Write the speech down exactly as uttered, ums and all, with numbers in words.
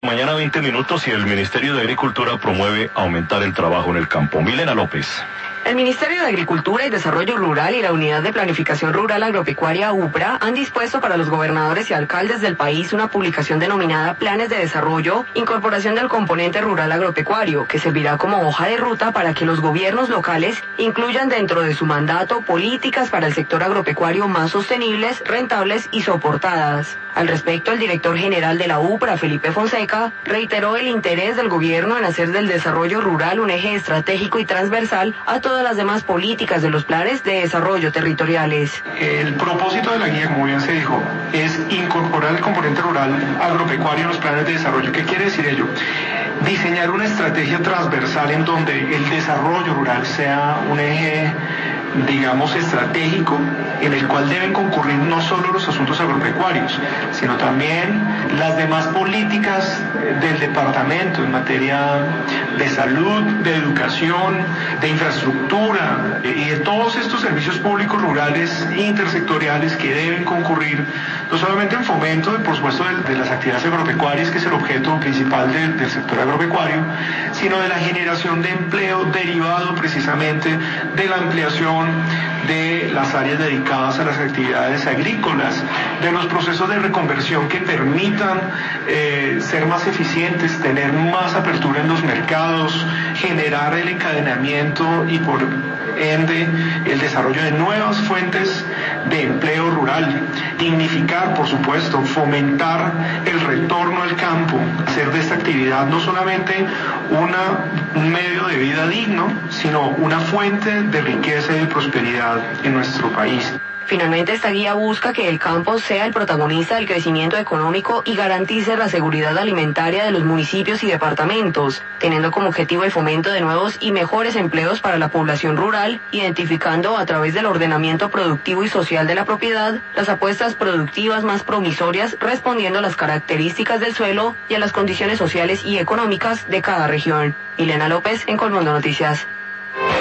Mañana veinte minutos y el Ministerio de Agricultura promueve aumentar el trabajo en el campo. Milena López. El Ministerio de Agricultura y Desarrollo Rural y la Unidad de Planificación Rural Agropecuaria UPRA han dispuesto para los gobernadores y alcaldes del país una publicación denominada Planes de Desarrollo, Incorporación del Componente Rural Agropecuario, que servirá como hoja de ruta para que los gobiernos locales incluyan dentro de su mandato políticas para el sector agropecuario más sostenibles, rentables y soportadas. Al respecto, el director general de la UPRA, Felipe Fonseca, reiteró el interés del gobierno en hacer del desarrollo rural un eje estratégico y transversal a todas las demás políticas de los planes de desarrollo territoriales. El propósito de la guía, como bien se dijo, es incorporar el componente rural agropecuario en los planes de desarrollo. ¿Qué quiere decir ello? Diseñar una estrategia transversal en donde el desarrollo rural sea un eje, digamos, estratégico, en el cual deben concurrir no solo los asuntos agropecuarios, sino también las demás políticas del departamento en materia de salud, de educación, de infraestructura y de todos estos servicios públicos rurales intersectoriales que deben concurrir no solamente en fomento, de, por supuesto, de, de las actividades agropecuarias, que es el objeto principal de, del sector agropecuario, sino de la generación de empleo derivado precisamente de la ampliación de las áreas dedicadas a las actividades agrícolas, de los procesos de reconversión que permitan eh, ser más eficientes, tener más apertura en los mercados, generar el encadenamiento y por ende el desarrollo de nuevas fuentes de empleo rural, dignificar, por supuesto, fomentar el retorno al campo, hacer de esta actividad no solamente una, un medio de vida digno, sino una fuente de riqueza y de prosperidad en nuestro país. Finalmente, esta guía busca que el campo sea el protagonista del crecimiento económico y garantice la seguridad alimentaria de los municipios y departamentos, teniendo como objetivo el fomento de nuevos y mejores empleos para la población rural, identificando a través del ordenamiento productivo y social de la propiedad las apuestas productivas más promisorias, respondiendo a las características del suelo y a las condiciones sociales y económicas de cada región. Milena López, en Colmundo Noticias.